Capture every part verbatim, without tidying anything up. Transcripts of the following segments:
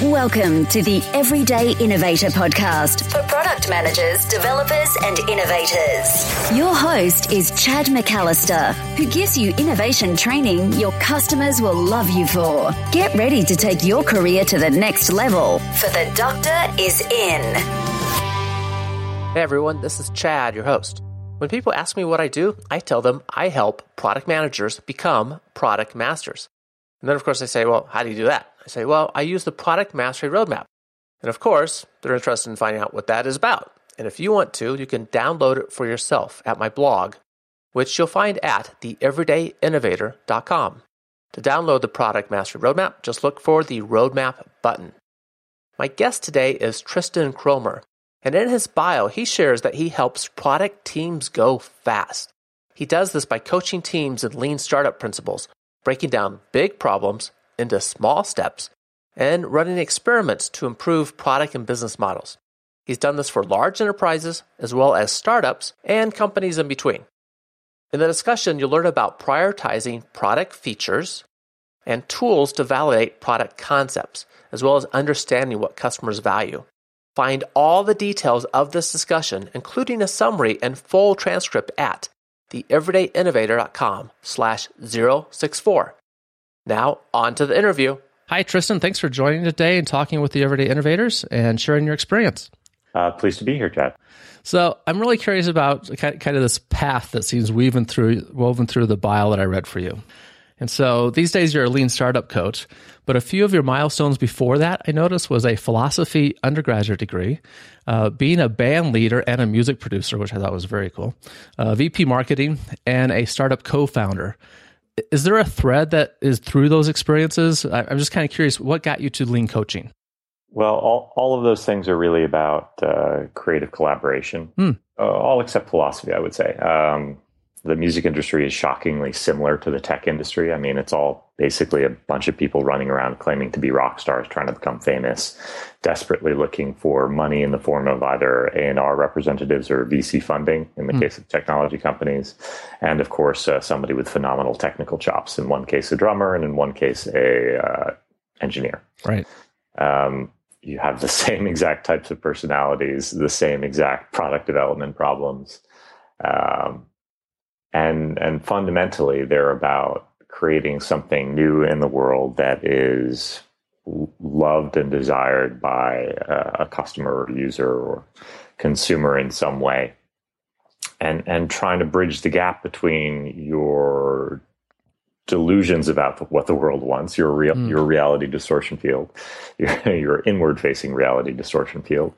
Welcome to the Everyday Innovator Podcast for product managers, developers, and innovators. Your host is Chad McAllister, who gives you innovation training your customers will love you for. Get ready to take your career to the next level, for the doctor is in. Hey everyone, this is Chad, your host. When people ask me what I do, I tell them I help product managers become product masters. And then, of course, they say, well, how do you do that? I say, well, I use the Product Mastery Roadmap. And of course, they're interested in finding out what that is about. And if you want to, you can download it for yourself at my blog, which you'll find at the everyday innovator dot com. To download the Product Mastery Roadmap, just look for the Roadmap button. My guest today is Tristan Kromer. And in his bio, he shares that he helps product teams go fast. He does this by coaching teams in lean startup principles, breaking down big problems into small steps, and running experiments to improve product and business models. He's done this for large enterprises as well as startups and companies in between. In the discussion, you'll learn about prioritizing product features and tools to validate product concepts, as well as understanding what customers value. Find all the details of this discussion, including a summary and full transcript at the everyday innovator dot com slash zero six four. Now, on to the interview. Hi, Tristan. Thanks for joining today and talking with the Everyday Innovators and sharing your experience. Uh, pleased to be here, Chad. So I'm really curious about kind of this path that seems woven through, woven through the bio that I read for you. And so these days you're a lean startup coach, but a few of your milestones before that, I noticed, was a philosophy undergraduate degree, uh, being a band leader and a music producer, which I thought was very cool, uh, V P marketing, and a startup co-founder. Is there a thread that is through those experiences? I'm just kind of curious, what got you to lean coaching? Well, all, all of those things are really about uh, creative collaboration, hmm. uh, all except philosophy, I would say. Um, the music industry is shockingly similar to the tech industry. I mean, it's all basically a bunch of people running around claiming to be rock stars, trying to become famous, desperately looking for money in the form of either A and R representatives or V C funding in the mm. case of technology companies. And of course, uh, somebody with phenomenal technical chops, in one case a drummer, and in one case a uh, engineer. Right. Um, you have the same exact types of personalities, the same exact product development problems. Um, And and fundamentally, they're about creating something new in the world that is loved and desired by a, a customer or user or consumer in some way. And and trying to bridge the gap between your delusions about what the world wants, your real mm. your reality distortion field, your, your inward-facing reality distortion field,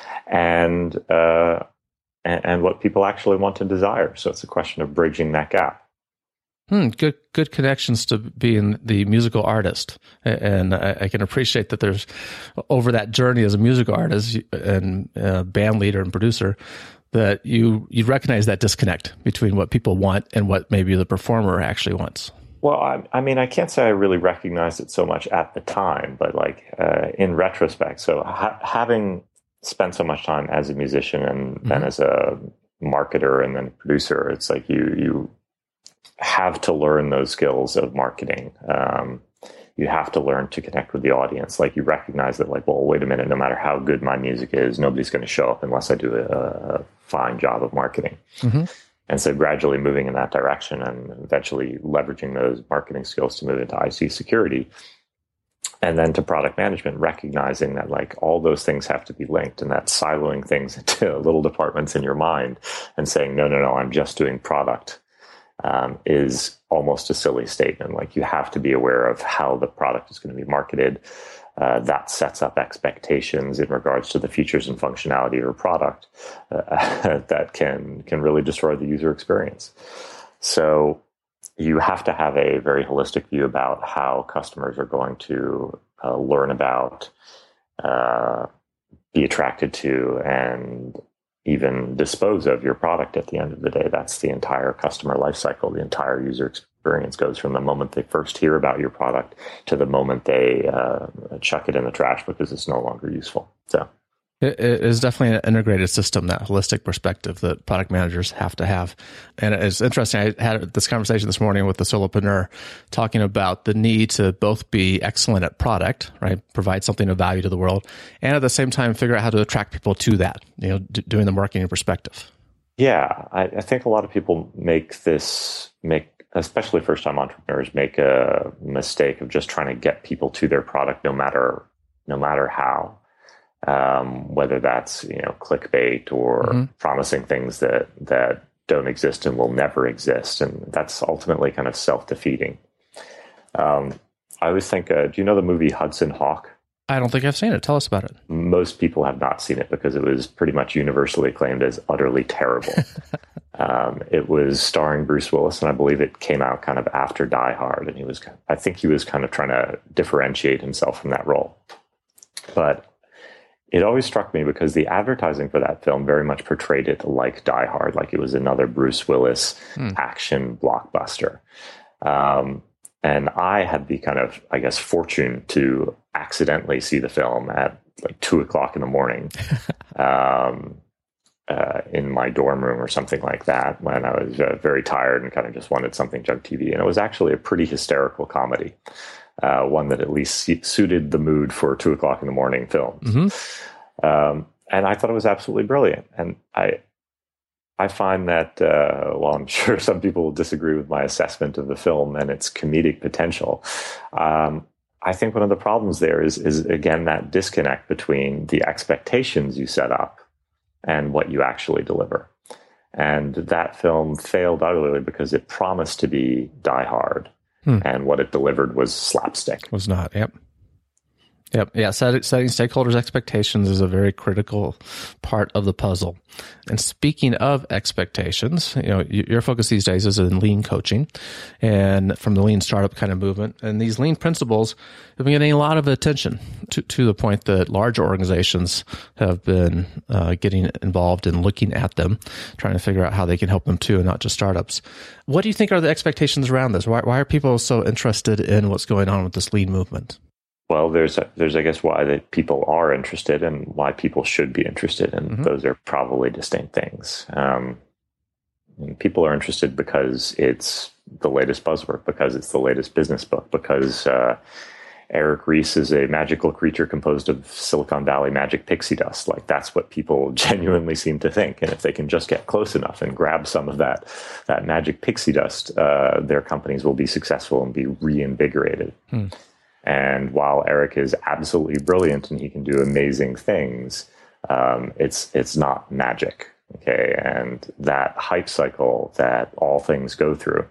and uh And, and what people actually want and desire. So it's a question of bridging that gap. Hmm, good good connections to being the musical artist. And I, I can appreciate that there's, over that journey as a musical artist and uh, band leader and producer, that you, you recognize that disconnect between what people want and what maybe the performer actually wants. Well, I, I mean, I can't say I really recognized it so much at the time, but like uh, in retrospect, so ha- having... spent so much time as a musician and then mm-hmm. as a marketer and then producer, it's like you you have to learn those skills of marketing. Um, you have to learn to connect with the audience. Like you recognize that, like, well, wait a minute, no matter how good my music is, nobody's going to show up unless I do a, a fine job of marketing. Mm-hmm. And so gradually moving in that direction and eventually leveraging those marketing skills to move into I C security. And then to product management, recognizing that like all those things have to be linked, and that siloing things into little departments in your mind and saying, no, no, no, I'm just doing product um, is almost a silly statement. Like you have to be aware of how the product is going to be marketed. Uh, that sets up expectations in regards to the features and functionality of your product uh, that can can really destroy the user experience. So you have to have a very holistic view about how customers are going to uh, learn about, uh, be attracted to, and even dispose of your product at the end of the day. That's the entire customer lifecycle. The entire user experience goes from the moment they first hear about your product to the moment they uh, chuck it in the trash because it's no longer useful. So It is definitely an integrated system, that holistic perspective that product managers have to have. And it's interesting. I had this conversation this morning with the solopreneur talking about the need to both be excellent at product, right? Provide something of value to the world, and at the same time, figure out how to attract people to that, you know, d- doing the marketing perspective. Yeah, I, I think a lot of people make this, make especially first-time entrepreneurs, make a mistake of just trying to get people to their product no matter no matter how. Um, whether that's, you know, clickbait or mm-hmm. promising things that, that don't exist and will never exist. And that's ultimately kind of self-defeating. Um, I always think, uh, do you know the movie Hudson Hawk? I don't think I've seen it. Tell us about it. Most people have not seen it because it was pretty much universally acclaimed as utterly terrible. um, it was starring Bruce Willis, and I believe it came out kind of after Die Hard. And he was, I think he was kind of trying to differentiate himself from that role. But it always struck me because the advertising for that film very much portrayed it like Die Hard, like it was another Bruce Willis hmm. action blockbuster. Um, and I had the kind of, I guess, fortune to accidentally see the film at like two o'clock in the morning um, uh, in my dorm room or something like that when I was uh, very tired and kind of just wanted something junk T V. And it was actually a pretty hysterical comedy. Uh, one that at least suited the mood for two o'clock in the morning films. Mm-hmm. Um, and I thought it was absolutely brilliant. And I, I find that, uh, while I'm sure some people will disagree with my assessment of the film and its comedic potential, um, I think one of the problems there is, is again, that disconnect between the expectations you set up and what you actually deliver. And that film failed utterly because it promised to be Die Hard. Hmm. And what it delivered was slapstick. Was not, yep. Yep, yeah, setting, setting stakeholders' expectations is a very critical part of the puzzle. And speaking of expectations, you know, your focus these days is in lean coaching and from the lean startup kind of movement. And these lean principles have been getting a lot of attention to, to the point that larger organizations have been uh, getting involved in looking at them, trying to figure out how they can help them too, and not just startups. What do you think are the expectations around this? Why, why are people so interested in what's going on with this lean movement? Well, there's, there's I guess, why that people are interested and why people should be interested. And mm-hmm. those are probably distinct things. Um, and people are interested because it's the latest buzzword, because it's the latest business book, because uh, Eric Ries is a magical creature composed of Silicon Valley magic pixie dust. Like, that's what people genuinely seem to think. And if they can just get close enough and grab some of that, that magic pixie dust, uh, their companies will be successful and be reinvigorated. Hmm. And while Eric is absolutely brilliant and he can do amazing things, um, it's it's not magic, okay? And that hype cycle that all things go through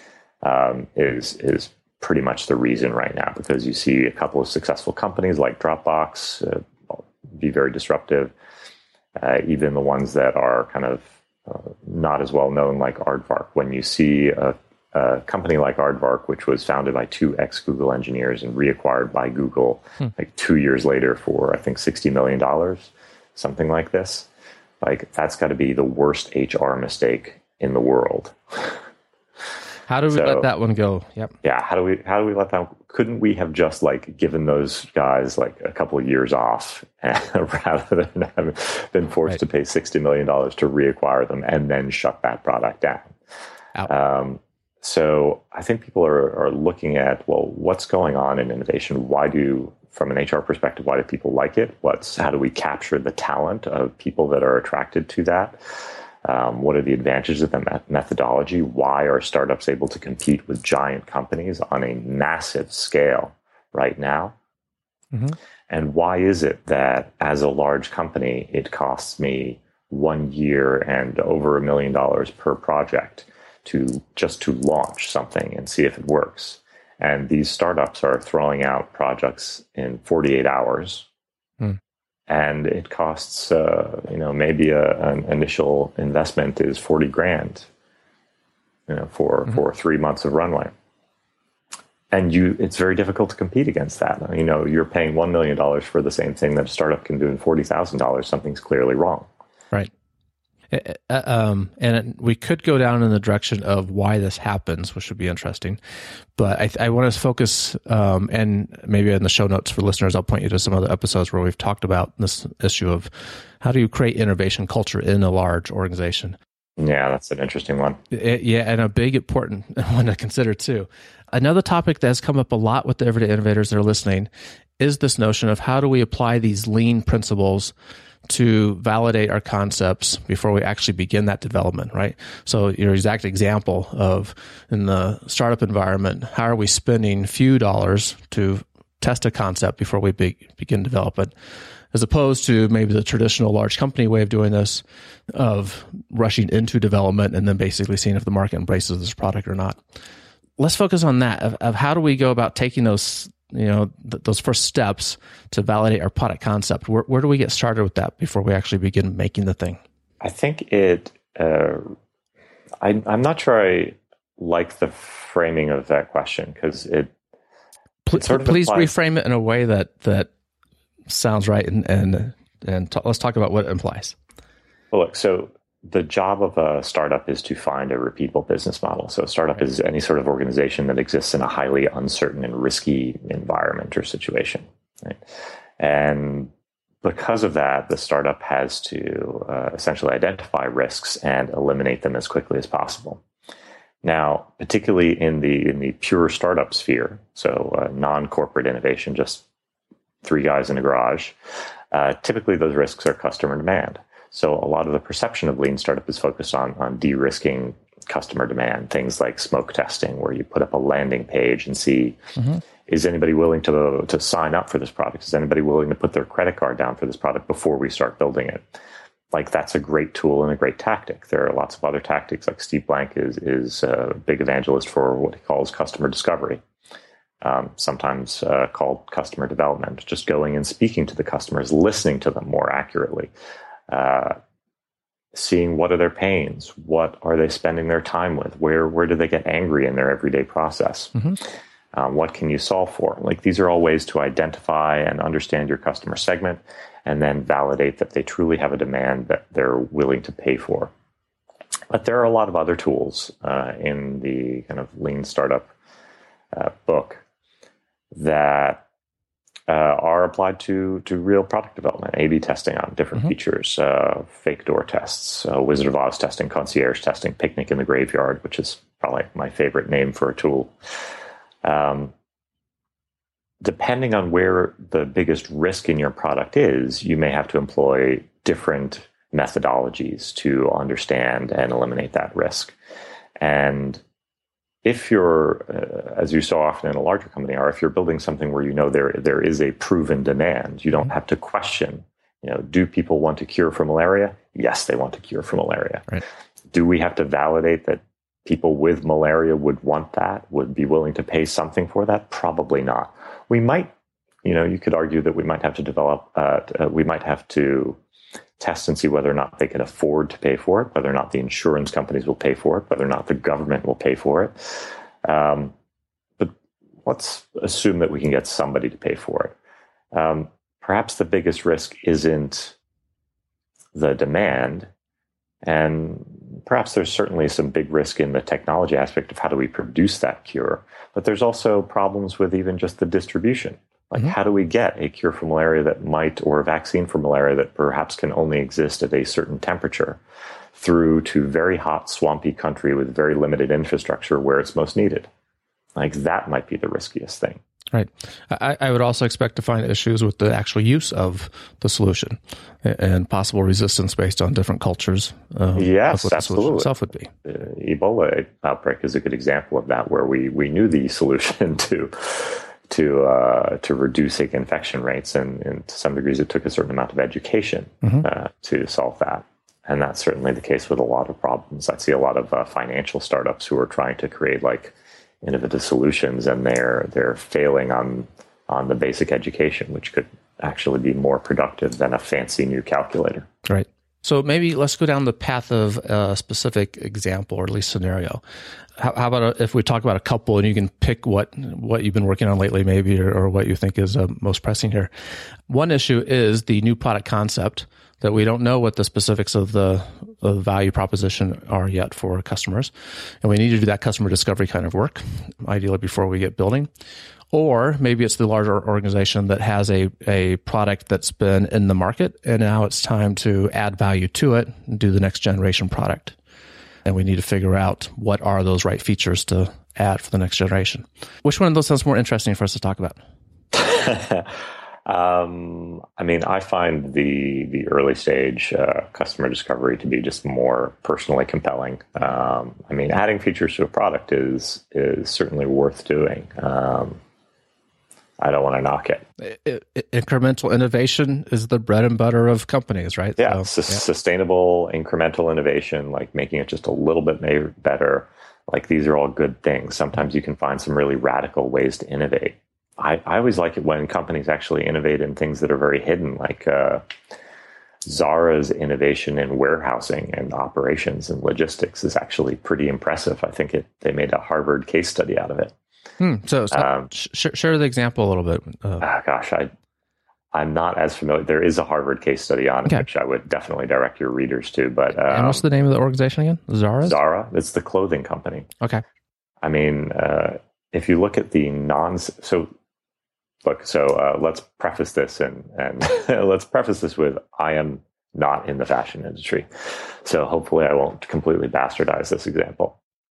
um, is is pretty much the reason right now, because you see a couple of successful companies like Dropbox uh, be very disruptive, uh, even the ones that are kind of uh, not as well known, like Aardvark. When you see a A company like Aardvark, which was founded by two ex-Google engineers and reacquired by Google hmm. like two years later for, I think, sixty million dollars, something like this. Like, that's got to be the worst H R mistake in the world. How do we so, let that one go? Yep. Yeah. How do we, how do we let that, couldn't we have just like given those guys like a couple of years off rather than having been forced right. to pay sixty million dollars to reacquire them and then shut that product down? Out. Um, So I think people are, are looking at, well, what's going on in innovation? Why do, from an H R perspective, why do people like it? What's, how do we capture the talent of people that are attracted to that? Um, what are the advantages of the methodology? Why are startups able to compete with giant companies on a massive scale right now? Mm-hmm. And why is it that as a large company, it costs me one year and over a million dollars per project to just to launch something and see if it works? And these startups are throwing out projects in forty-eight hours. Hmm. And it costs, uh, you know, maybe a, an initial investment is forty grand, you know, for, mm-hmm. for three months of runway. And you, it's very difficult to compete against that. You know, you're paying one million dollars for the same thing that a startup can do in forty thousand dollars. Something's clearly wrong. Right. Uh, um, and we could go down in the direction of why this happens, which would be interesting. But I, I want to focus, um, and maybe in the show notes for listeners, I'll point you to some other episodes where we've talked about this issue of how do you create innovation culture in a large organization. Yeah, that's an interesting one. It, yeah, and a big important one to consider too. Another topic that has come up a lot with the everyday innovators that are listening is this notion of how do we apply these lean principles to validate our concepts before we actually begin that development, right? So your exact example of in the startup environment, how are we spending few dollars to test a concept before we be, begin development, as opposed to maybe the traditional large company way of doing this, of rushing into development and then basically seeing if the market embraces this product or not. Let's focus on that, of, of how do we go about taking those you know, th- those first steps to validate our product concept. Where, where do we get started with that before we actually begin making the thing? I think it, uh, I, I'm not sure I like the framing of that question because it, Pl- it sort of please implies, reframe it in a way that, that sounds right. And, and, and t- let's talk about what it implies. Well, look, so the job of a startup is to find a repeatable business model. So a startup is any sort of organization that exists in a highly uncertain and risky environment or situation. Right? And because of that, the startup has to uh, essentially identify risks and eliminate them as quickly as possible. Now, particularly in the in the pure startup sphere, so uh, non-corporate innovation, just three guys in a garage, uh, typically those risks are customer demand. So a lot of the perception of lean startup is focused on, on de-risking customer demand, things like smoke testing, where you put up a landing page and see, mm-hmm. is anybody willing to, to sign up for this product? Is anybody willing to put their credit card down for this product before we start building it? Like, that's a great tool and a great tactic. There are lots of other tactics, like Steve Blank is, is a big evangelist for what he calls customer discovery, um, sometimes uh, called customer development, just going and speaking to the customers, listening to them more accurately. Uh, seeing what are their pains, what are they spending their time with, where where do they get angry in their everyday process, mm-hmm. um, what can you solve for? Like, these are all ways to identify and understand your customer segment, and then validate that they truly have a demand that they're willing to pay for. But there are a lot of other tools uh, in the kind of lean startup uh, book that Uh, are applied to to real product development, A B testing on different mm-hmm. features, uh, fake door tests, uh, Wizard of Oz testing, concierge testing, picnic in the graveyard, which is probably my favorite name for a tool. Um, depending on where the biggest risk in your product is, you may have to employ different methodologies to understand and eliminate that risk. And if you're, uh, as you so often in a larger company are, if you're building something where you know there there is a proven demand, you don't have to question, you know, do people want to cure for malaria? Yes, they want to cure for malaria. Right. Do we have to validate that people with malaria would want that, would be willing to pay something for that? Probably not. We might, you know, you could argue that we might have to develop, uh, uh, we might have to test and see whether or not they can afford to pay for it, whether or not the insurance companies will pay for it, whether or not the government will pay for it. Um, but let's assume that we can get somebody to pay for it. Um, perhaps the biggest risk isn't the demand, and perhaps there's certainly some big risk in the technology aspect of how do we produce that cure, but there's also problems with even just the distribution. Like, mm-hmm. how do we get a cure for malaria that might, or a vaccine for malaria that perhaps can only exist at a certain temperature, through to very hot, swampy country with very limited infrastructure where it's most needed? Like, that might be the riskiest thing. Right. I, I would also expect to find issues with the actual use of the solution and possible resistance based on different cultures. Um, yes, of what absolutely. The solution itself would be. The Ebola outbreak is a good example of that, where we, we knew the solution to to uh, to reducing infection rates, and, and to some degrees it took a certain amount of education mm-hmm. uh, to solve that. And that's certainly the case with a lot of problems. I see a lot of uh, financial startups who are trying to create like innovative solutions, and they're they're failing on on the basic education, which could actually be more productive than a fancy new calculator. Right. So maybe let's go down the path of a specific example or at least scenario. How, how about a, if we talk about a couple and you can pick what, what you've been working on lately maybe or, or what you think is uh, most pressing here. One issue is the new product concept that we don't know what the specifics of the, of the value proposition are yet for customers. And we need to do that customer discovery kind of work, ideally before we get building. Or maybe it's the larger organization that has a, a product that's been in the market and now it's time to add value to it and do the next generation product. And we need to figure out what are those right features to add for the next generation. Which one of those sounds more interesting for us to talk about? um, I mean, I find the the early stage uh, customer discovery to be just more personally compelling. Um, I mean, adding features to a product is is certainly worth doing. Um, I don't want to knock it. I, I, incremental innovation is the bread and butter of companies, right? Yeah, so, su- yeah. Sustainable incremental innovation, like making it just a little bit ma- better. Like these are all good things. Sometimes you can find some really radical ways to innovate. I, I always like it when companies actually innovate in things that are very hidden, like uh, Zara's innovation in warehousing and operations and logistics is actually pretty impressive. I think it they made a Harvard case study out of it. Hmm. So, so um, sh- share the example a little bit. Uh, oh gosh, I, I'm not as familiar. There is a Harvard case study on it, okay. which I would definitely direct your readers to. But um, and what's the name of the organization again? Zara? Zara. It's the clothing company. Okay. I mean, uh, if you look at the non... So, look, so uh, let's preface this and, and let's preface this with, I am not in the fashion industry. So hopefully I won't completely bastardize this example.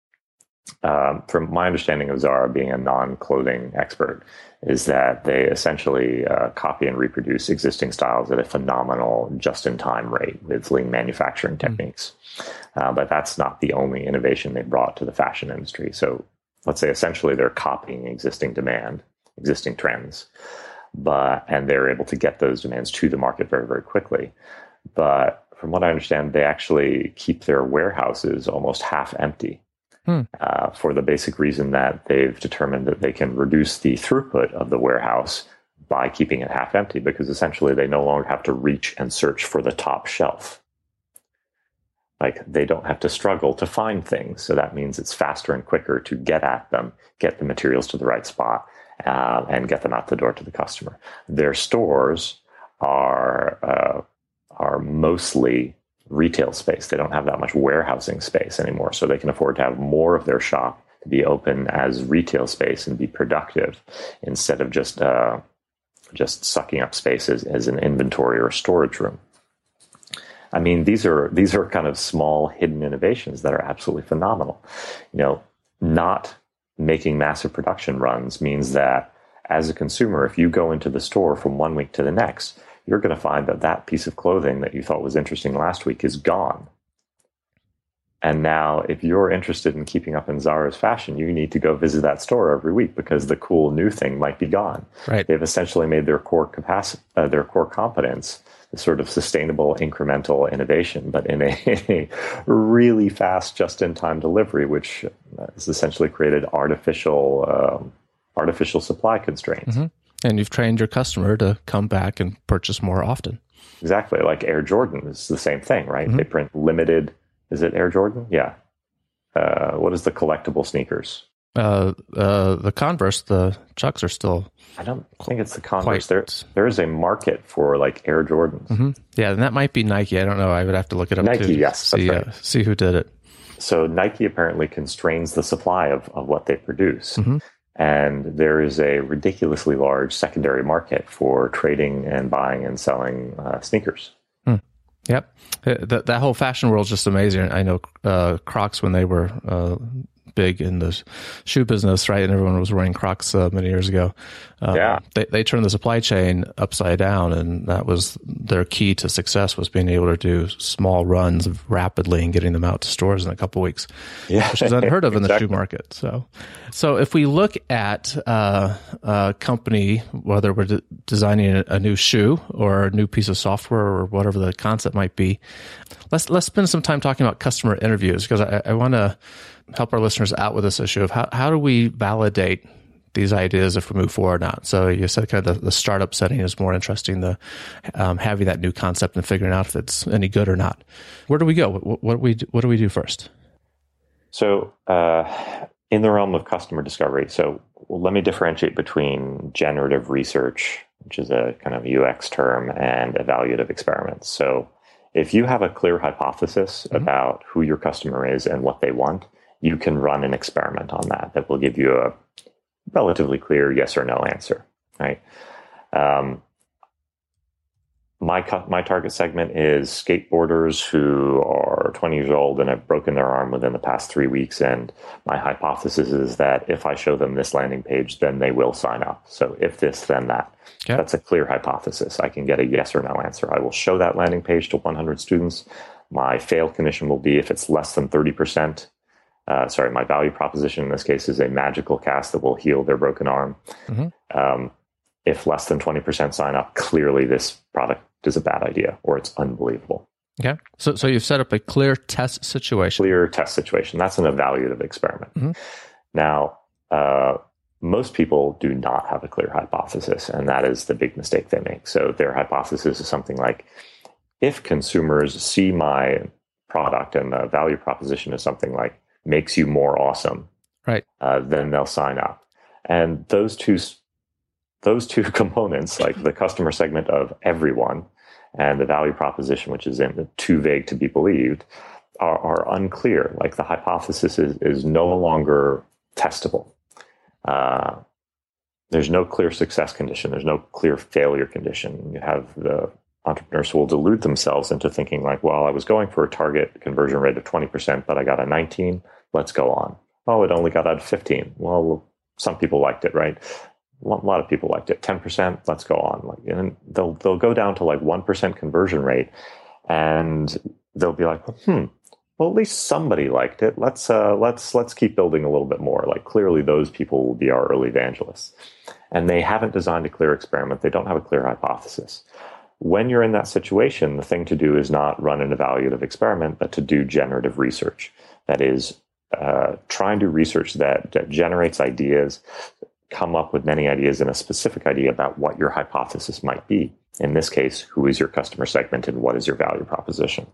Um, from my understanding of Zara being a non-clothing expert is that they essentially uh, copy and reproduce existing styles at a phenomenal just-in-time rate with lean manufacturing techniques. Mm. Uh, but that's not the only innovation they brought to the fashion industry. So let's say essentially they're copying existing demand, existing trends, but and they're able to get those demands to the market very, very quickly. But from what I understand, they actually keep their warehouses almost half empty. Hmm. Uh, for the basic reason that they've determined that they can reduce the throughput of the warehouse by keeping it half empty, because essentially they no longer have to reach and search for the top shelf. Like they don't have to struggle to find things. So that means it's faster and quicker to get at them, get the materials to the right spot, uh, and get them out the door to the customer. Their stores are uh, are mostly retail space. They don't have that much warehousing space anymore, so they can afford to have more of their shop to be open as retail space and be productive instead of just uh, just sucking up space as, as an inventory or storage room. I mean, these are these are kind of small hidden innovations that are absolutely phenomenal. You know, not making massive production runs means that as a consumer, if you go into the store from one week to the next, you're going to find that that piece of clothing that you thought was interesting last week is gone. And now, if you're interested in keeping up in Zara's fashion, you need to go visit that store every week because the cool new thing might be gone. Right. They've essentially made their core capacity, uh, their core competence, the sort of sustainable incremental innovation, but in a, in a really fast, just-in-time delivery, which has essentially created artificial, um, artificial supply constraints. Mm-hmm. And you've trained your customer to come back and purchase more often. Exactly. Like Air Jordan is the same thing, right? Mm-hmm. They print limited, is it Air Jordan? Yeah. Uh, what is the collectible sneakers? Uh, uh, the Converse, the Chucks are still... I don't think it's the Converse. Quite. There, there is a market for like Air Jordans. Mm-hmm. Yeah, and that might be Nike. I don't know. I would have to look it up Nike, too. yes. See, that's right. uh, see who did it. So Nike apparently constrains the supply of, of what they produce. Mm-hmm. And there is a ridiculously large secondary market for trading and buying and selling uh, sneakers. Hmm. Yep. That, that whole fashion world is just amazing. I know uh, Crocs, when they were uh, big in the shoe business, right? And everyone was wearing Crocs uh, many years ago. Um, yeah. They, they turned the supply chain upside down, and that was their key to success, was being able to do small runs rapidly and getting them out to stores in a couple of weeks, yeah. which is unheard of in exactly. the shoe market. So, so if we look at uh, a company, whether we're de- designing a, a new shoe or a new piece of software or whatever the concept might be, let's let's spend some time talking about customer interviews, because I, I want to help our listeners out with this issue of how, how do we validate these ideas if we move forward or not. So you said kind of the, the startup setting is more interesting, the um, having that new concept and figuring out if it's any good or not. Where do we go? What, what do we do, what do we do first? So uh, in the realm of customer discovery, so well, let me differentiate between generative research, which is a kind of U X term, and evaluative experiments. So if you have a clear hypothesis mm-hmm. about who your customer is and what they want, you can run an experiment on that that will give you a relatively clear yes or no answer, right? Um, my my target segment is skateboarders who are twenty years old and have broken their arm within the past three weeks. And my hypothesis is that if I show them this landing page, then they will sign up. So if this, then that. Okay. That's a clear hypothesis. I can get a yes or no answer. I will show that landing page to one hundred students. My fail condition will be if it's less than thirty percent. Uh, sorry, my value proposition in this case is a magical cast that will heal their broken arm. Mm-hmm. Um, if less than twenty percent sign up, clearly this product is a bad idea or it's unbelievable. Okay. So so you've set up a clear test situation. Clear test situation. That's an evaluative experiment. Mm-hmm. Now, uh, most people do not have a clear hypothesis, and that is the big mistake they make. So their hypothesis is something like, if consumers see my product and the value proposition is something like, makes you more awesome, right? Uh, then they'll sign up. And those two, those two components, like the customer segment of everyone and the value proposition, which is in, too vague to be believed, are, are unclear. Like the hypothesis is, is no longer testable. Uh, there's no clear success condition. There's no clear failure condition. You have the entrepreneurs who will delude themselves into thinking like, well, I was going for a target conversion rate of twenty percent, but I got a nineteen. Let's go on. Oh, it only got out fifteen. Well, some people liked it, right? A lot of people liked it. ten percent. Let's go on. Like, and they'll they'll go down to like one percent conversion rate, and they'll be like, hmm. Well, at least somebody liked it. Let's uh, let's let's keep building a little bit more. Like clearly, those people will be our early evangelists, and they haven't designed a clear experiment. They don't have a clear hypothesis. When you're in that situation, the thing to do is not run an evaluative experiment, but to do generative research. That is, uh, try and do research that, that generates ideas, come up with many ideas and a specific idea about what your hypothesis might be. In this case, who is your customer segment and what is your value proposition?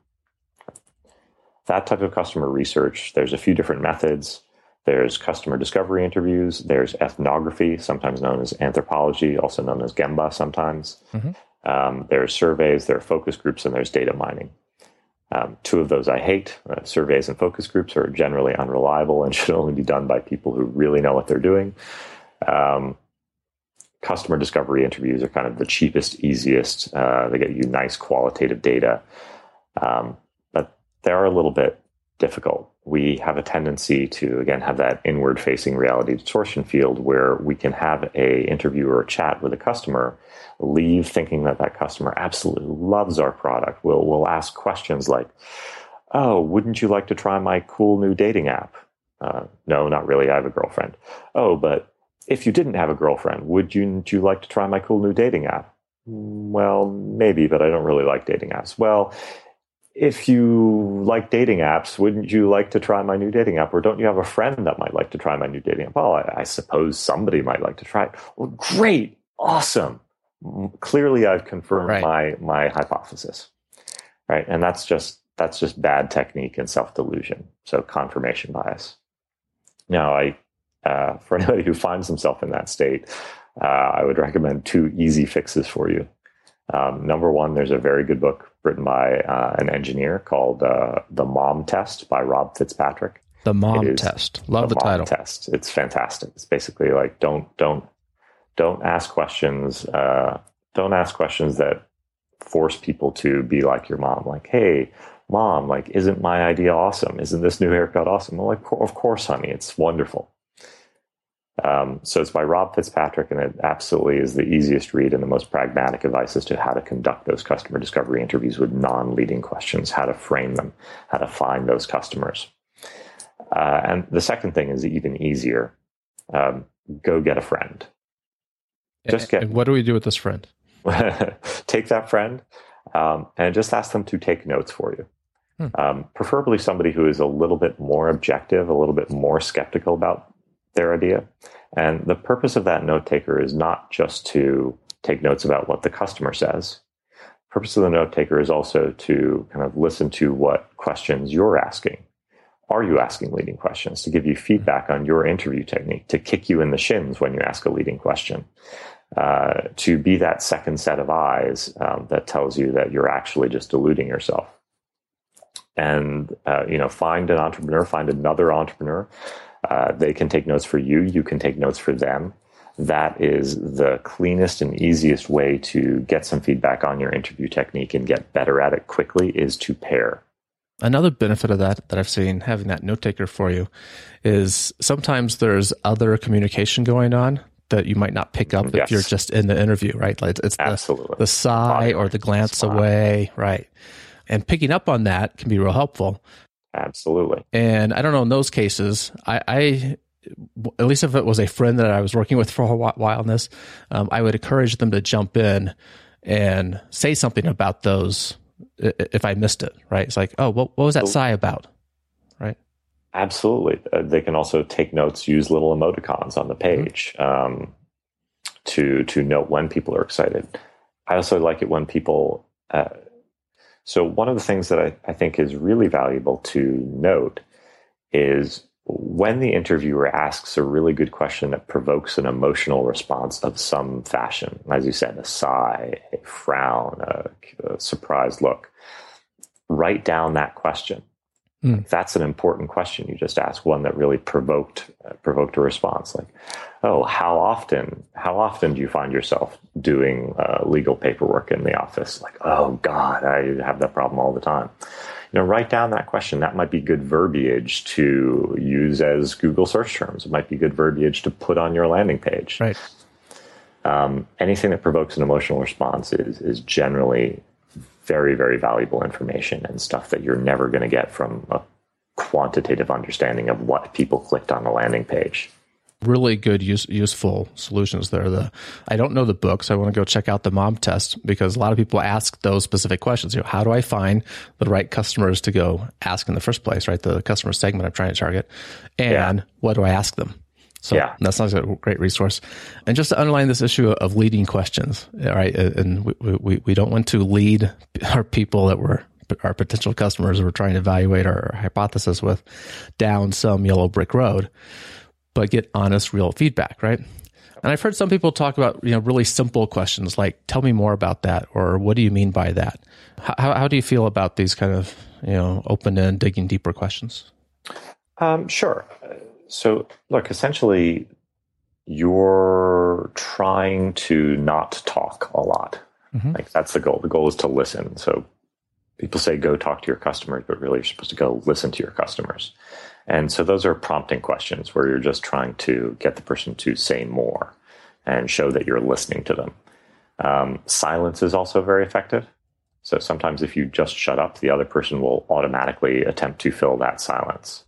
That type of customer research, there's a few different methods. There's customer discovery interviews. There's ethnography, sometimes known as anthropology, also known as Gemba sometimes. Mm-hmm. Um, there's surveys, there are focus groups, and there's data mining. Um, two of those I hate. Uh, surveys and focus groups are generally unreliable and should only be done by people who really know what they're doing. Um, customer discovery interviews are kind of the cheapest, easiest. Uh, they get you nice qualitative data. Um, but they're a little bit difficult. We have a tendency to, again, have that inward-facing reality distortion field where we can have a interview or a chat with a customer, leave thinking that that customer absolutely loves our product. We'll, we'll ask questions like, oh, wouldn't you like to try my cool new dating app? Uh, no, not really. I have a girlfriend. Oh, but if you didn't have a girlfriend, would you, would you like to try my cool new dating app? Well, maybe, but I don't really like dating apps. Well, if you like dating apps, wouldn't you like to try my new dating app? Or don't you have a friend that might like to try my new dating app? Well, I, I suppose somebody might like to try it. Well, great. Awesome. Clearly, I've confirmed right. my my hypothesis. Right. And that's just that's just bad technique and self-delusion. So confirmation bias. Now, I uh, for anybody who finds himself in that state, uh, I would recommend two easy fixes for you. Um, number one, there's a very good book written by uh, an engineer called uh, The Mom Test by Rob Fitzpatrick. The Mom Test. Love the, the title. Test. It's fantastic. It's basically like don't don't don't ask questions. Uh, don't ask questions that force people to be like your mom. Like, hey, mom, like, isn't my idea awesome? Isn't this new haircut awesome? Well, like, of course, honey, it's wonderful. Um, so it's by Rob Fitzpatrick, and it absolutely is the easiest read and the most pragmatic advice as to how to conduct those customer discovery interviews with non-leading questions, how to frame them, how to find those customers. Uh, and the second thing is even easier. Um, go get a friend. Just get. And what do we do with this friend? Take that friend um, and just ask them to take notes for you. Hmm. Um, preferably somebody who is a little bit more objective, a little bit more skeptical about their idea, And the purpose of that note taker is not just to take notes about what the customer says. The purpose of the note taker is also to kind of listen to what questions you're asking. Are you asking leading questions? To give you feedback on your interview technique, to kick you in the shins when you ask a leading question, uh, to be that second set of eyes um, that tells you that you're actually just deluding yourself. And, uh, you know, find an entrepreneur, find another entrepreneur. Uh, they can take notes for you. You can take notes for them. That is the cleanest and easiest way to get some feedback on your interview technique and get better at it quickly, is to pair. Another benefit of that that I've seen, having that note taker for you, is sometimes there's other communication going on that you might not pick up yes. if you're just in the interview, right? Like it's the, the sigh or the glance Smile. away, right? And picking up on that can be real helpful. Absolutely. And I don't know, in those cases, I, I at least if it was a friend that I was working with for a while in this, um, I would encourage them to jump in and say something about those if I missed it, right? It's like, oh, what, what was that sigh about, right? Absolutely. Uh, they can also take notes, use little emoticons on the page mm-hmm. um, to to note when people are excited. I also like it when people... Uh, so one of the things that I, I think is really valuable to note is when the interviewer asks a really good question that provokes an emotional response of some fashion, as you said, a sigh, a frown, a, a surprised look, write down that question. Mm. That's an important question you just asked, one that really provoked uh, provoked a response. Like, oh, how often how often do you find yourself doing uh, legal paperwork in the office? Like, oh God, I have that problem all the time. You know, write down that question. That might be good verbiage to use as Google search terms. It might be good verbiage to put on your landing page. Right. Um, anything that provokes an emotional response is is generally very, very valuable information and stuff that you're never going to get from a quantitative understanding of what people clicked on the landing page. Really good, use, useful solutions there. The I don't know the book, so I want to go check out the MOM test, because a lot of people ask those specific questions. You know, how do I find the right customers to go ask in the first place, right? The customer segment I'm trying to target. And yeah. what do I ask them? So yeah. that sounds like a great resource. And just to underline this issue of leading questions, right? And we, we, we don't want to lead our people that we're, our potential customers we're trying to evaluate our hypothesis with down some yellow brick road, but get honest, real feedback, right? And I've heard some people talk about, you know, really simple questions like, tell me more about that, or what do you mean by that? How, how do you feel about these kind of, you know, open-end, digging deeper questions? Um, sure. So, look, essentially, you're trying to not talk a lot. Mm-hmm. Like, that's the goal. The goal is to listen. So people say, go talk to your customers, but really you're supposed to go listen to your customers. And so those are prompting questions where you're just trying to get the person to say more and show that you're listening to them. Um, silence is also very effective. So sometimes if you just shut up, the other person will automatically attempt to fill that silence.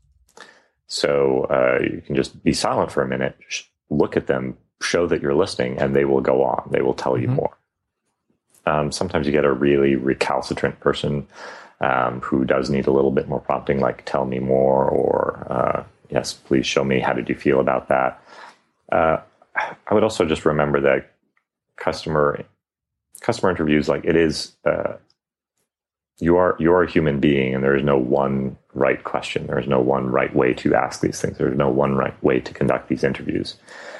So uh, you can just be silent for a minute, look at them, show that you're listening, and they will go on. They will tell you mm-hmm. more. Um, sometimes you get a really recalcitrant person um, who does need a little bit more prompting, like tell me more, or uh, yes, please show me, how did you feel about that? Uh, I would also just remember that customer customer interviews, like it is, uh, you are you are a human being, and there is no one right question. There is no one right way to ask these things. There is no one right way to conduct these interviews,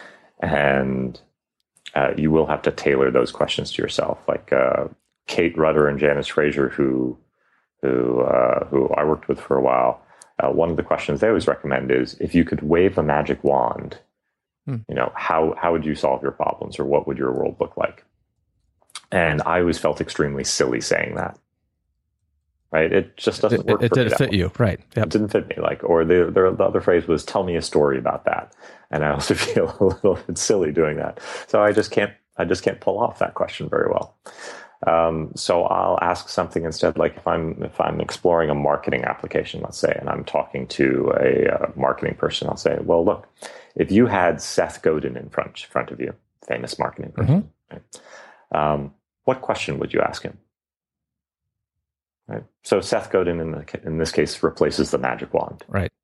and uh, you will have to tailor those questions to yourself. Like uh, Kate Rudder and Janice Frazier, who who uh, who I worked with for a while. Uh, one of the questions they always recommend is, if you could wave a magic wand, hmm. you know, how how would you solve your problems, or what would your world look like? And I always felt extremely silly saying that. Right, it just doesn't work. It, it for didn't me fit you, right? Yep. It didn't fit me. Like, or the, the the other phrase was, "Tell me a story about that," and I also feel a little bit silly doing that. So I just can't. I just can't pull off that question very well. Um, so I'll ask something instead. Like if I'm if I'm exploring a marketing application, let's say, and I'm talking to a, a marketing person, I'll say, "Well, look, if you had Seth Godin in front front of you, famous marketing person, mm-hmm. right, um, what question would you ask him?" Right. So Seth Godin in, the, in this case replaces the magic wand. Right.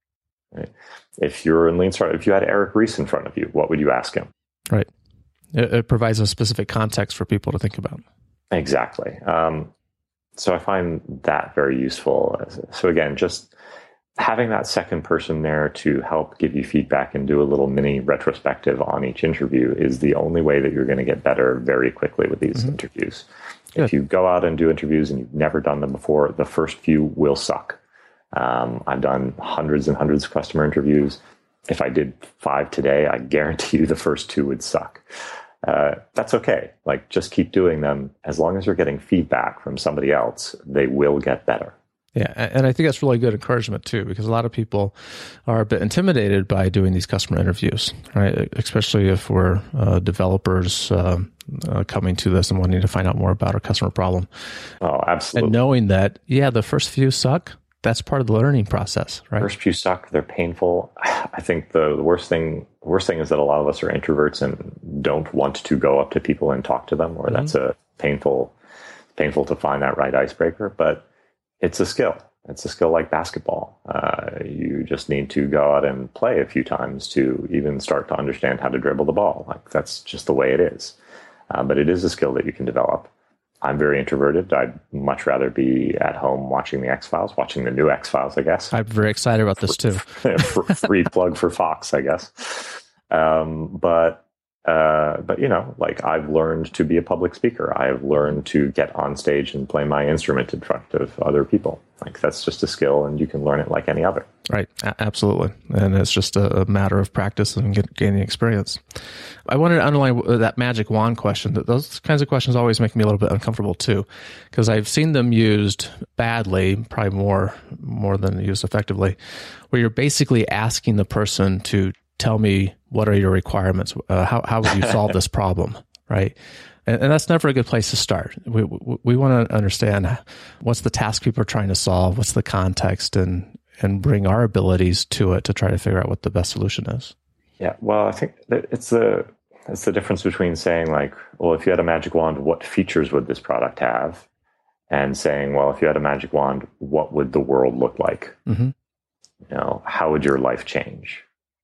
Right? If you're in Lean Startup, if you had Eric Ries in front of you, what would you ask him? Right. It, it provides a specific context for people to think about. Exactly. Um, so I find that very useful. So again, just having that second person there to help give you feedback and do a little mini retrospective on each interview is the only way that you're going to get better very quickly with these mm-hmm. interviews. Good. If you go out and do interviews and you've never done them before, the first few will suck. Um, I've done hundreds and hundreds of customer interviews. If I did five today, I guarantee you the first two would suck. Uh, that's okay. Like, just keep doing them. As long as you're getting feedback from somebody else, they will get better. Yeah, and I think that's really good encouragement too, because a lot of people are a bit intimidated by doing these customer interviews, right? Especially if we're uh, developers uh, uh, coming to this and wanting to find out more about our customer problem. Oh, absolutely. And knowing that, yeah, the first few suck, that's part of the learning process, right? First few suck, they're painful. I think the, the worst thing the worst thing is that a lot of us are introverts and don't want to go up to people and talk to them, or mm-hmm. that's a painful, painful to find that right icebreaker, but it's a skill. It's a skill like basketball. Uh, you just need to go out and play a few times to even start to understand how to dribble the ball. Like, that's just the way it is. Uh, but it is a skill that you can develop. I'm very introverted. I'd much rather be at home watching the X-Files, watching the new X-Files, I guess. I'm very excited about this too. Free plug for Fox, I guess. Um, but Uh, but, you know, like, I've learned to be a public speaker. I've learned to get on stage and play my instrument in front of other people. Like, that's just a skill, and you can learn it like any other. Right. A- absolutely. And it's just a, a matter of practice and get, gaining experience. I wanted to underline that magic wand question. That those kinds of questions always make me a little bit uncomfortable too, because I've seen them used badly, probably more, more than used effectively, where you're basically asking the person to tell me, what are your requirements? Uh, how how would you solve this problem, right? And, and that's never a good place to start. We we, we want to understand what's the task people are trying to solve, what's the context, and and bring our abilities to it to try to figure out what the best solution is. Yeah, well, I think that it's the it's the difference between saying, like, well, if you had a magic wand, what features would this product have? And saying, well, if you had a magic wand, what would the world look like? Mm-hmm. You know, how would your life change?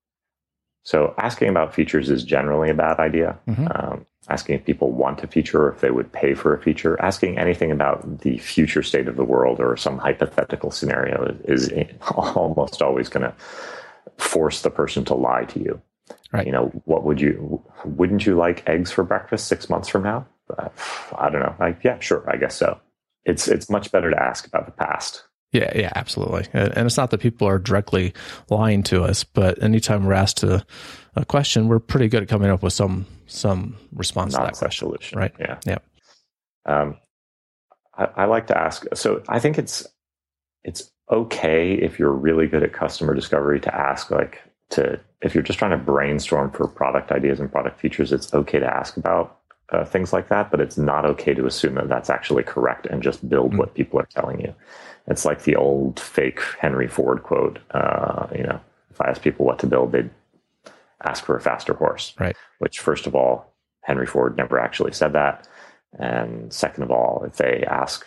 So asking about features is generally a bad idea. Mm-hmm. Um, asking if people want a feature or if they would pay for a feature. Asking anything about the future state of the world or some hypothetical scenario is, is almost always going to force the person to lie to you. Right. You know, what would you, wouldn't you like eggs for breakfast six months from now? Uh, I don't know. Like, yeah, sure. I guess so. It's, it's much better to ask about the past. Yeah, yeah, absolutely. And it's not that people are directly lying to us, but anytime we're asked a, a question, we're pretty good at coming up with some some response Not to that question. Solution. Right? Yeah. Yeah. Um, I, I like to ask. So I think it's it's okay if you're really good at customer discovery to ask, like, to if you're just trying to brainstorm for product ideas and product features, it's okay to ask about uh, things like that. But it's not okay to assume that that's actually correct and just build mm-hmm. what people are telling you. It's like the old fake Henry Ford quote. Uh, you know, if I asked people what to build, they'd ask for a faster horse. Right. Which, first of all, Henry Ford never actually said that. And second of all, if they ask,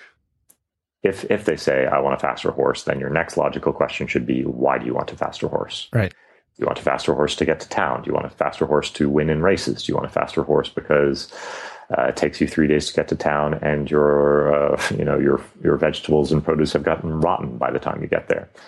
if if they say, I want a faster horse, then your next logical question should be, why do you want a faster horse? Right. Do you want a faster horse to get to town? Do you want a faster horse to win in races? Do you want a faster horse because Uh, it takes you three days to get to town, and your, uh, you know, your your vegetables and produce have gotten rotten by the time you get there.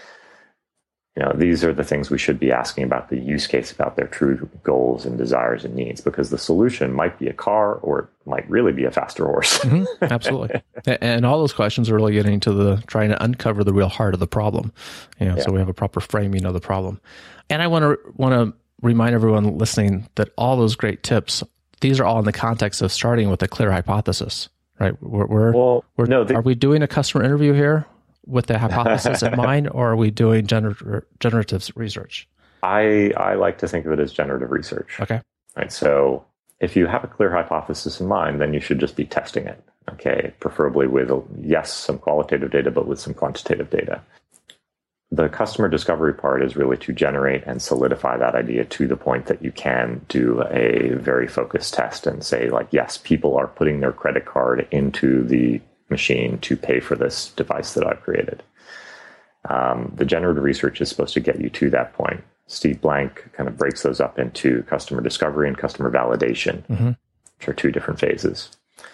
You know, these are the things we should be asking about the use case, about their true goals and desires and needs, because the solution might be a car, or it might really be a faster horse. Mm-hmm. Absolutely, and all those questions are really getting to the trying to uncover the real heart of the problem. You know, yeah. So we have a proper framing of the problem. And I want to want to remind everyone listening that all those great tips, these are all in the context of starting with a clear hypothesis, right? We're, we're, well, we're no, they, are we doing a customer interview here with the hypothesis in mind, or are we doing gener- generative research? I, I like to think of it as generative research. Okay. Right. So if you have a clear hypothesis in mind, then you should just be testing it. Okay. Preferably with, yes, some qualitative data, but with some quantitative data. The customer discovery part is really to generate and solidify that idea to the point that you can do a very focused test and say, like, yes, people are putting their credit card into the machine to pay for this device that I've created. Um, the generative research is supposed to get you to that point. Steve Blank kind of breaks those up into customer discovery and customer validation, mm-hmm. which are two different phases.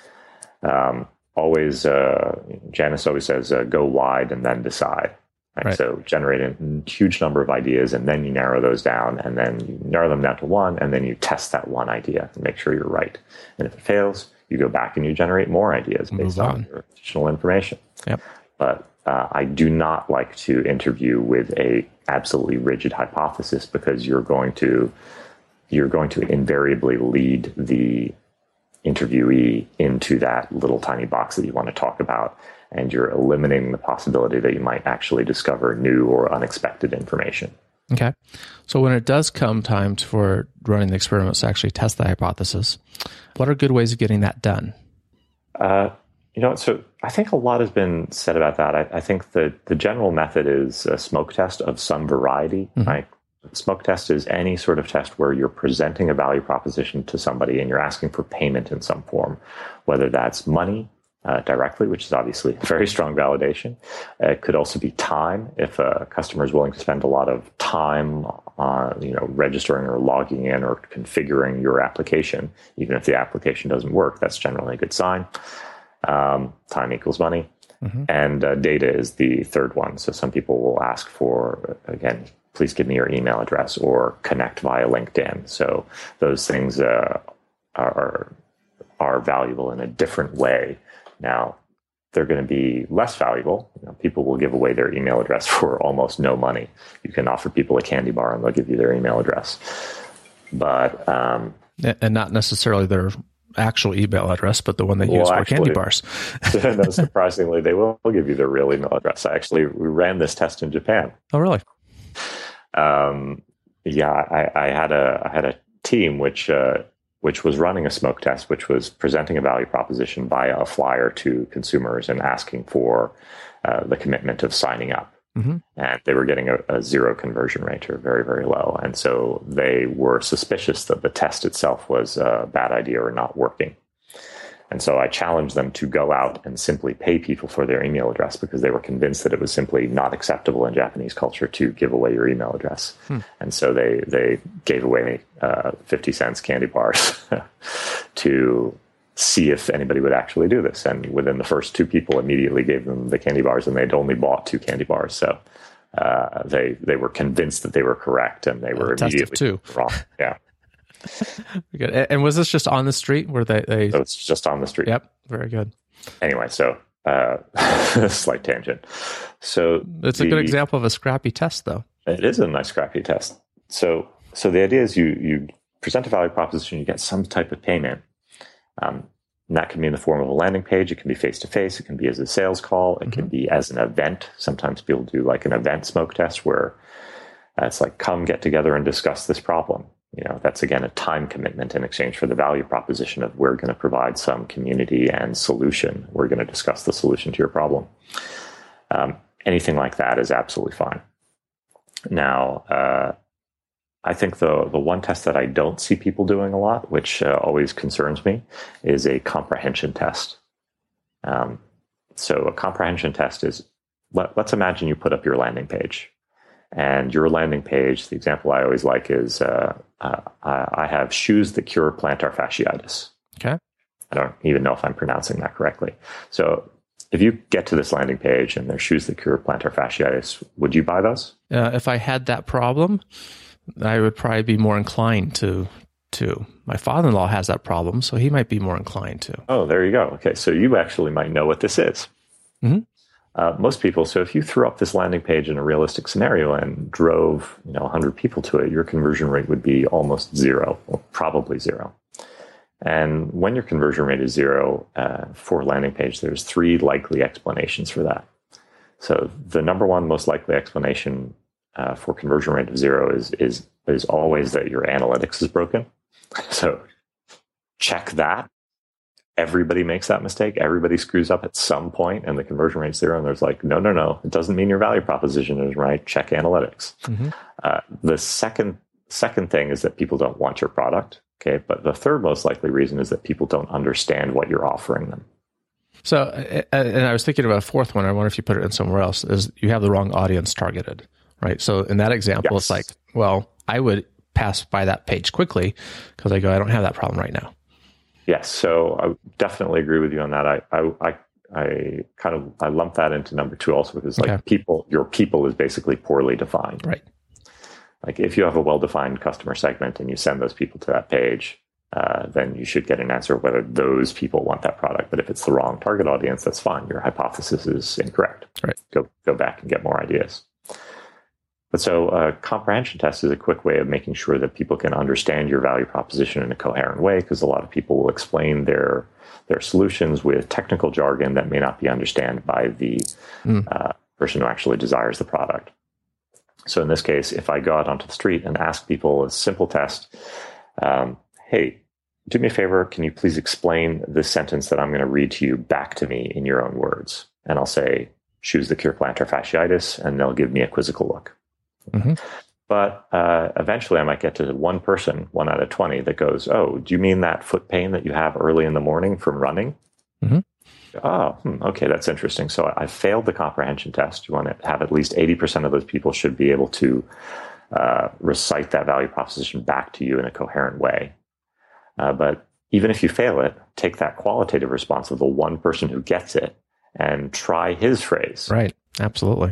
Um, always, uh, Janice always says, uh, go wide and then decide. Right? Right. So generate a huge number of ideas, and then you narrow those down, and then you narrow them down to one, and then you test that one idea and make sure you're right. And if it fails, you go back and you generate more ideas based on. on your additional information. Yep. But uh, I do not like to interview with a absolutely rigid hypothesis, because you're going to you're going to invariably lead the interviewee into that little tiny box that you want to talk about, and you're eliminating the possibility that you might actually discover new or unexpected information. Okay. So when it does come time for running the experiments to actually test the hypothesis, what are good ways of getting that done? Uh, you know, so I think a lot has been said about that. I, I think the, the general method is a smoke test of some variety, mm-hmm. right? Smoke test is any sort of test where you're presenting a value proposition to somebody and you're asking for payment in some form, whether that's money, Uh, directly, which is obviously very strong validation. Uh, it could also be time. If a customer is willing to spend a lot of time on, you know, registering or logging in or configuring your application, even if the application doesn't work, that's generally a good sign. Um, time equals money. Mm-hmm. And uh, data is the third one. So some people will ask for, again, please give me your email address or connect via LinkedIn. So those things uh, are are valuable in a different way. Now, they're going to be less valuable. You know, people will give away their email address for almost no money. You can offer people a candy bar and they'll give you their email address. But um, and not necessarily their actual email address, but the one they well, use for actually, candy bars. No, surprisingly, they will give you their real email address. I actually we ran this test in Japan. Oh, really? Um, yeah, I, I had a I had a team which. Uh, which was running a smoke test, which was presenting a value proposition via a flyer to consumers and asking for uh, the commitment of signing up. Mm-hmm. And they were getting a, a zero conversion rate, or very, very low. And so they were suspicious that the test itself was a bad idea or not working. And so I challenged them to go out and simply pay people for their email address, because they were convinced that it was simply not acceptable in Japanese culture to give away your email address. Hmm. And so they, they gave away uh, fifty cents candy bars to see if anybody would actually do this. And within the first two people immediately gave them the candy bars, and they'd only bought two candy bars. So uh, they they were convinced that they were correct, and they were uh, immediately two. wrong. Yeah. Good. And was this just on the street? Where they, they... So it's just on the street. Yep. Very good. Anyway, so uh, slight tangent. So it's the, a good example of a scrappy test, though. It is a nice scrappy test. So so the idea is you you present a value proposition, you get some type of payment. Um, and that can be in the form of a landing page. It can be face to face. It can be as a sales call. It mm-hmm. can be as an event. Sometimes people do like an event smoke test where uh, it's like, come get together and discuss this problem. You know, that's, again, a time commitment in exchange for the value proposition of we're going to provide some community and solution. We're going to discuss the solution to your problem. Um, anything like that is absolutely fine. Now, uh, I think the the one test that I don't see people doing a lot, which uh, always concerns me, is a comprehension test. Um, so a comprehension test is, let, let's imagine you put up your landing page. And your landing page, the example I always like is, uh, uh, I have shoes that cure plantar fasciitis. Okay. I don't even know if I'm pronouncing that correctly. So if you get to this landing page and there's shoes that cure plantar fasciitis, would you buy those? Uh, if I had that problem, I would probably be more inclined to. to. My father-in-law has that problem, so he might be more inclined to. Oh, there you go. Okay, so you actually might know what this is. Mm-hmm. Uh, most people, so if you threw up this landing page in a realistic scenario and drove, you know, one hundred people to it, your conversion rate would be almost zero, or probably zero. And when your conversion rate is zero uh, for a landing page, there's three likely explanations for that. So the number one most likely explanation uh, for conversion rate of zero is is is always that your analytics is broken. So check that. Everybody makes that mistake. Everybody screws up at some point, and the conversion rate's zero. And there's like, no, no, no. It doesn't mean your value proposition is right. Check analytics. Mm-hmm. Uh, the second second thing is that people don't want your product. Okay, but the third most likely reason is that people don't understand what you're offering them. So, and I was thinking about a fourth one. I wonder if you put it in somewhere else, is you have the wrong audience targeted, right? So in that example, yes. It's like, well, I would pass by that page quickly because I go, I don't have that problem right now. Yes. So I definitely agree with you on that. I, I, I, I kind of, I lump that into number two also because like okay. people, your people is basically poorly defined. Right. Like if you have a well-defined customer segment and you send those people to that page, Uh, then you should get an answer whether those people want that product. But if it's the wrong target audience, that's fine. Your hypothesis is incorrect. Right. Go go back and get more ideas. But so a comprehension test is a quick way of making sure that people can understand your value proposition in a coherent way, because a lot of people will explain their their solutions with technical jargon that may not be understood by the mm. uh, person who actually desires the product. So in this case, if I go out onto the street and ask people a simple test, um, hey, do me a favor, can you please explain this sentence that I'm going to read to you back to me in your own words? And I'll say, shoes that cure plantar fasciitis, and they'll give me a quizzical look. Mm-hmm. But uh, eventually I might get to one person, one out of twenty, that goes, oh, do you mean that foot pain that you have early in the morning from running? Mm-hmm. Oh, hmm, okay, that's interesting. So I failed the comprehension test. You want to have at least eighty percent of those people should be able to uh, recite that value proposition back to you in a coherent way. Uh, but even if you fail it, take that qualitative response of the one person who gets it and try his phrase. Right. Absolutely.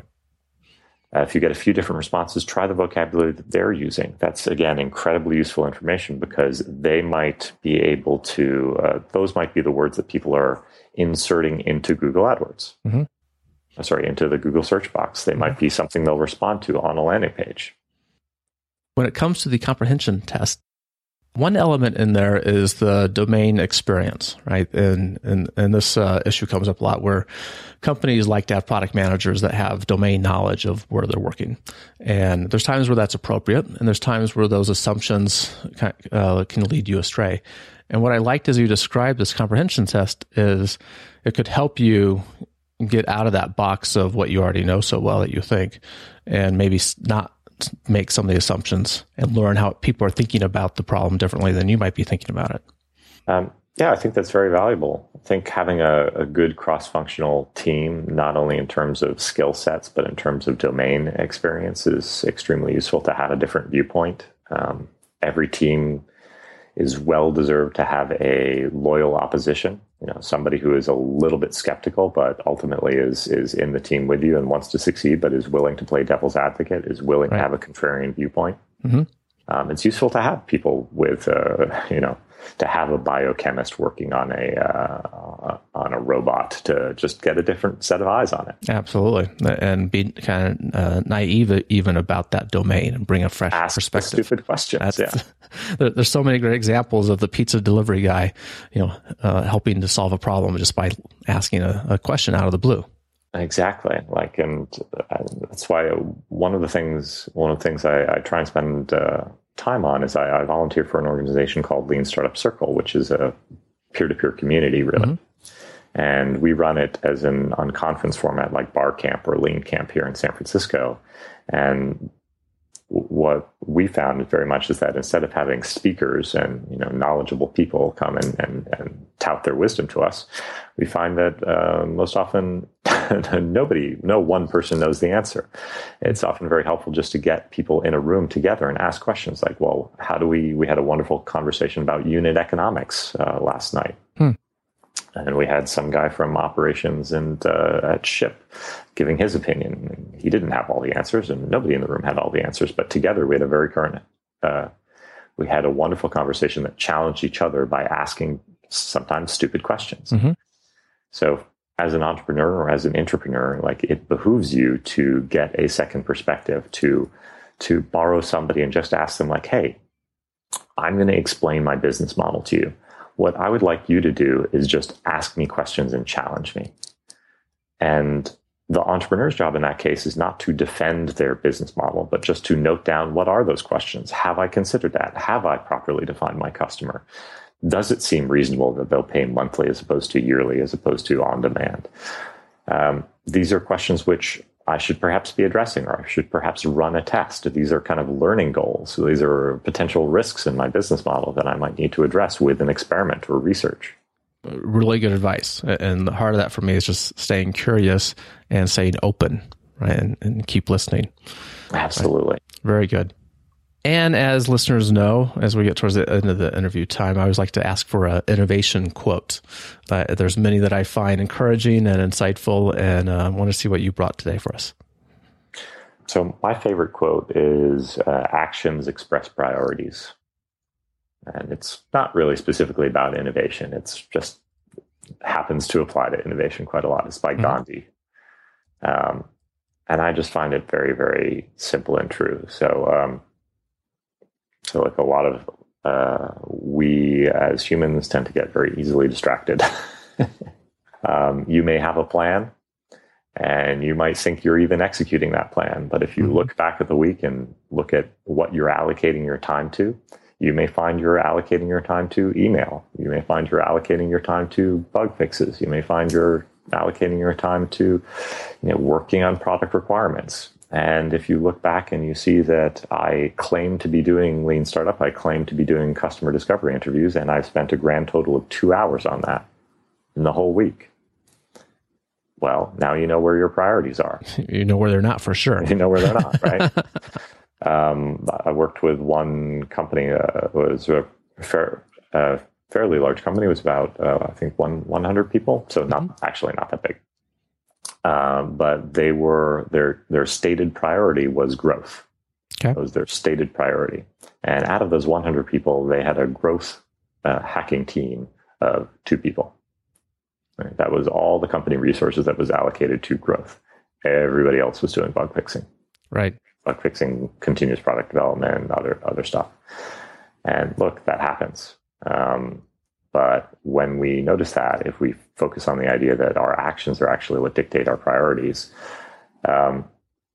Uh, if you get a few different responses, try the vocabulary that they're using. That's, again, incredibly useful information because they might be able to, uh, those might be the words that people are inserting into Google AdWords. Mm-hmm. Uh, sorry, into the Google search box. They mm-hmm. might be something they'll respond to on a landing page. When it comes to the comprehension test, one element in there is the domain experience, right? And and, and this uh, issue comes up a lot where companies like to have product managers that have domain knowledge of where they're working. And there's times where that's appropriate, and there's times where those assumptions uh, can lead you astray. And what I liked as you described this comprehension test is it could help you get out of that box of what you already know so well that you think, and maybe not make some of the assumptions and learn how people are thinking about the problem differently than you might be thinking about it. Um, yeah, I think that's very valuable. I think having a, a good cross-functional team, not only in terms of skill sets, but in terms of domain experience is extremely useful to have a different viewpoint. Um, every team is well-deserved to have a loyal opposition. You know, somebody who is a little bit skeptical, but ultimately is is in the team with you and wants to succeed, but is willing to play devil's advocate, is willing right. to have a contrarian viewpoint. Mm-hmm. Um, it's useful to have people with, uh, you know, to have a biochemist working on a uh, on a robot to just get a different set of eyes on it. Absolutely, and be kind of uh, naive even about that domain and bring a fresh Ask perspective. The stupid questions. That's, yeah, there's so many great examples of the pizza delivery guy, you know, uh, helping to solve a problem just by asking a, a question out of the blue. Exactly. Like, and uh, that's why one of the things, one of the things I, I try and spend uh, time on is I, I volunteer for an organization called Lean Startup Circle, which is a peer-to-peer community, really. Mm-hmm. And we run it as an on conference format, like Bar Camp or Lean Camp here in San Francisco. And what we found very much is that instead of having speakers and, you know, knowledgeable people come and, and, and tout their wisdom to us, we find that uh, most often nobody, no one person knows the answer. It's often very helpful just to get people in a room together and ask questions like, well, how do we, we had a wonderful conversation about unit economics uh, last night. Hmm. And we had some guy from operations and uh, at Ship giving his opinion. He didn't have all the answers, and nobody in the room had all the answers. But together, we had a very current, uh, we had a wonderful conversation that challenged each other by asking sometimes stupid questions. Mm-hmm. So, as an entrepreneur or as an entrepreneur, like it behooves you to get a second perspective, to to borrow somebody and just ask them, like, "Hey, I'm going to explain my business model to you. What I would like you to do is just ask me questions and challenge me." And the entrepreneur's job in that case is not to defend their business model, but just to note down, what are those questions? Have I considered that? Have I properly defined my customer? Does it seem reasonable that they'll pay monthly as opposed to yearly, as opposed to on demand? Um, these are questions which I should perhaps be addressing, or I should perhaps run a test. These are kind of learning goals. So these are potential risks in my business model that I might need to address with an experiment or research. really good advice. And the heart of that for me is just staying curious and staying open, right? And, and keep listening. Absolutely. Right? Very good. And as listeners know, as we get towards the end of the interview time, I always like to ask for an innovation quote. Uh, there's many that I find encouraging and insightful, and I uh, want to see what you brought today for us. So my favorite quote is, uh, actions express priorities. And it's not really specifically about innovation. It's just happens to apply to innovation quite a lot. It's by mm-hmm. Gandhi. Um, and I just find it very, very simple and true. So, um, so like a lot of, uh, we as humans tend to get very easily distracted. um, you may have a plan and you might think you're even executing that plan. But if you mm-hmm. look back at the week and look at what you're allocating your time to, you may find you're allocating your time to email. You may find you're allocating your time to bug fixes. You may find you're allocating your time to, you know, working on product requirements. And if you look back and you see that I claim to be doing Lean Startup, I claim to be doing customer discovery interviews, and I've spent a grand total of two hours on that in the whole week. Well, now you know where your priorities are. You know where they're not for sure. You know where they're not, right? Um, I worked with one company, uh, it was a fair, uh, fairly large company. It was about, uh, I think, one, 100 people. So not mm-hmm. actually not that big. Um, but they were, their, their stated priority was growth. Okay. That was their stated priority. And out of those one hundred people, they had a growth uh, hacking team of two people. Right? That was all the company resources that was allocated to growth. Everybody else was doing bug fixing. Right. Bug fixing, continuous product development, other other stuff. And look, that happens. Um, but when we notice that, if we focus on the idea that our actions are actually what dictate our priorities, um,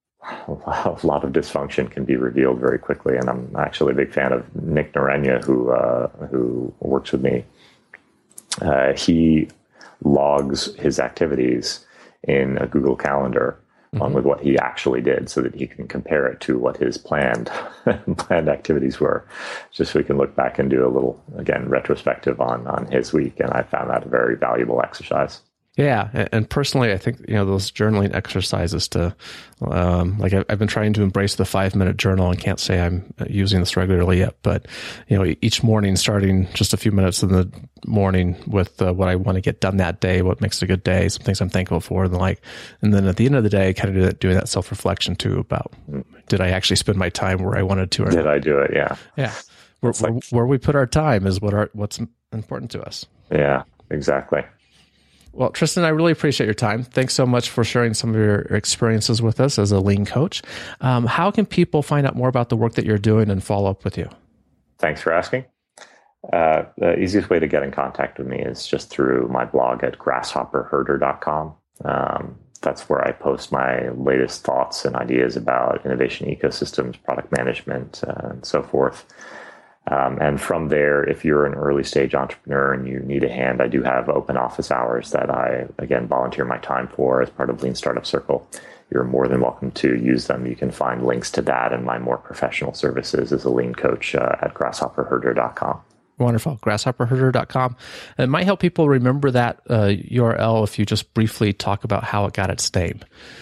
a lot of dysfunction can be revealed very quickly. And I'm actually a big fan of Nick Narenya, who uh, who works with me. Uh, he logs his activities in a Google Calendar, mm-hmm. along with what he actually did, so that he can compare it to what his planned planned activities were, just so we can look back and do a little, again, retrospective on on his week. And I found that a very valuable exercise. Yeah, and personally, I think, you know, those journaling exercises to, um, like I've been trying to embrace the five minute journal, and can't say I'm using this regularly yet, but, you know, each morning, starting just a few minutes in the morning with uh, what I want to get done that day, what makes it a good day, some things I'm thankful for, and the like, and then at the end of the day, kind of do that, doing that self reflection too about, did I actually spend my time where I wanted to? Or did not? I do it? Yeah, yeah. Where, like, where, where we put our time is what our what's important to us. Yeah, exactly. Well, Tristan, I really appreciate your time. Thanks so much for sharing some of your experiences with us as a lean coach. Um, how can people find out more about the work that you're doing and follow up with you? Thanks for asking. Uh, the easiest way to get in contact with me is just through my blog at grasshopper herder dot com. Um, that's where I post my latest thoughts and ideas about innovation ecosystems, product management, uh, and so forth. Um, and from there, if you're an early stage entrepreneur and you need a hand, I do have open office hours that I, again, volunteer my time for as part of Lean Startup Circle. You're more than welcome to use them. You can find links to that and my more professional services as a lean coach uh, at grasshopper herder dot com. Wonderful. grasshopper herder dot com. It might help people remember that uh, U R L if you just briefly talk about how it got its name.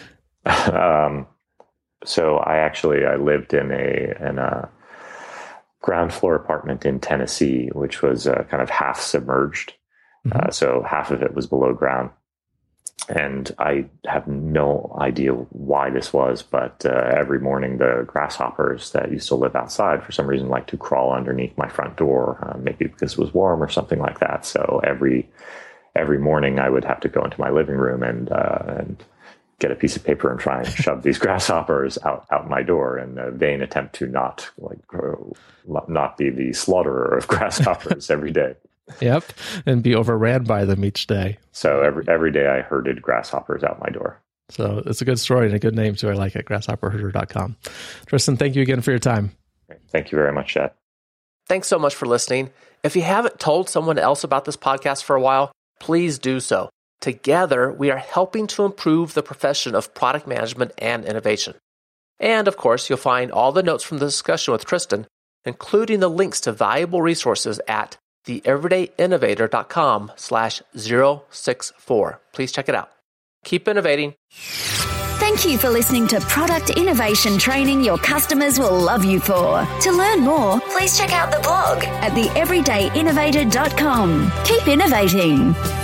um, so I actually, I lived in a, in a, ground floor apartment in Tennessee, which was uh, kind of half submerged. Mm-hmm. Uh, so half of it was below ground. And I have no idea why this was, but uh, every morning the grasshoppers that used to live outside for some reason like to crawl underneath my front door, uh, maybe because it was warm or something like that. So every every morning I would have to go into my living room and uh, and get a piece of paper and try and shove these grasshoppers out, out my door in a vain attempt to not like not be the slaughterer of grasshoppers every day. Yep, and be overran by them each day. So every every day I herded grasshoppers out my door. So it's a good story and a good name too. I like it, grasshopper herder dot com. Tristan, thank you again for your time. Thank you very much, Chad. Thanks so much for listening. If you haven't told someone else about this podcast for a while, please do so. Together, we are helping to improve the profession of product management and innovation. And of course, you'll find all the notes from the discussion with Tristan, including the links to valuable resources at the everyday innovator dot com slash zero six four. Please check it out. Keep innovating. Thank you for listening to product innovation training your customers will love you for. To learn more, please check out the blog at the everyday innovator dot com. Keep innovating.